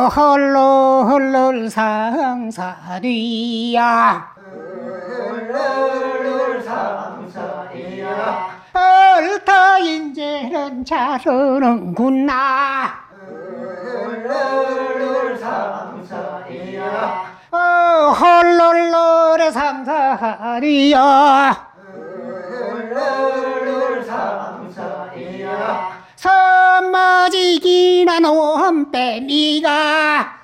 헐렁헐렁 상사리야 헐렁헐렁 상사리야 옳다 인제는 자르는구나 헐렁헐렁 상사리야 헐렁헐렁 상사리야 헐렁헐렁 상사리야 섬마지기나 논빼미가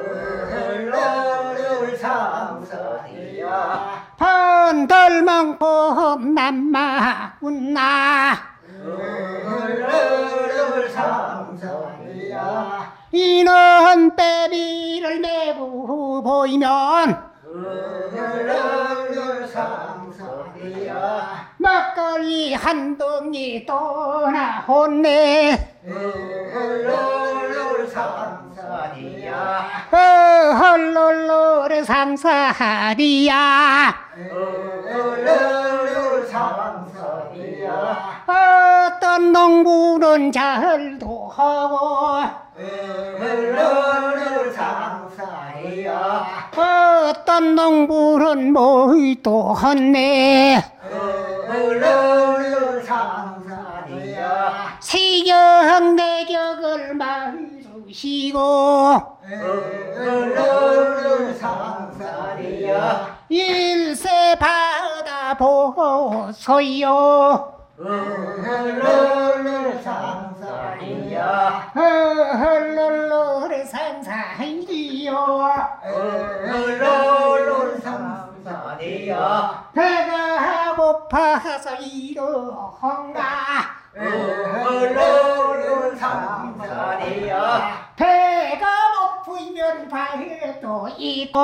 헐렁헐렁 상사리야 번덜멍봄 남마군나 헐렁헐렁 상사리야 이는 빼비를 메고 보이면 헐렁헐렁 상사리야 막걸리 한 덩이 떠나 혼내 헐렁헐렁 상사리야 헐렁헐렁 상사리야 헐렁헐렁 상사리야 어떤 농부는 잘도 하고 헐렁헐렁 상사리야 어떤 농부는 뭐도 하네 헐렁헐렁 상사리야 시경내격을 말주시고 헐렁헐렁 상사리야 일세 받아보소요 헐렁헐렁 상사리야 헐렁헐렁 상사이요 헐렁헐렁 상사리야 배가 고파서 이러한가 헐렁헐렁 상사리야 배가 고프면 발도 있고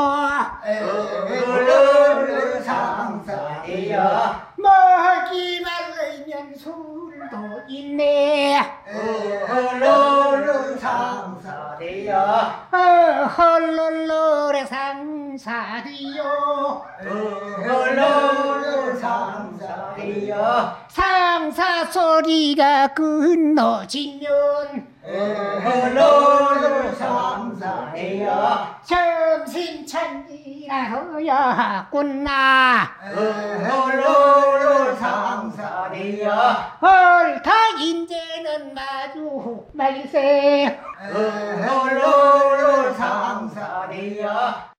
헐렁헐렁 상사리야 먹이 말리면 술도 있네 헐렁헐렁 상사리야 헐렁헐렁 상사리요 헐렁헐렁 상사리야 상사 소리가 끊어지면 헐렁헐렁 상사리야 점심찬이라서야구나 헐렁헐렁 상사리야 헐다 인제는 마주 말세 헐렁헐렁 상사리야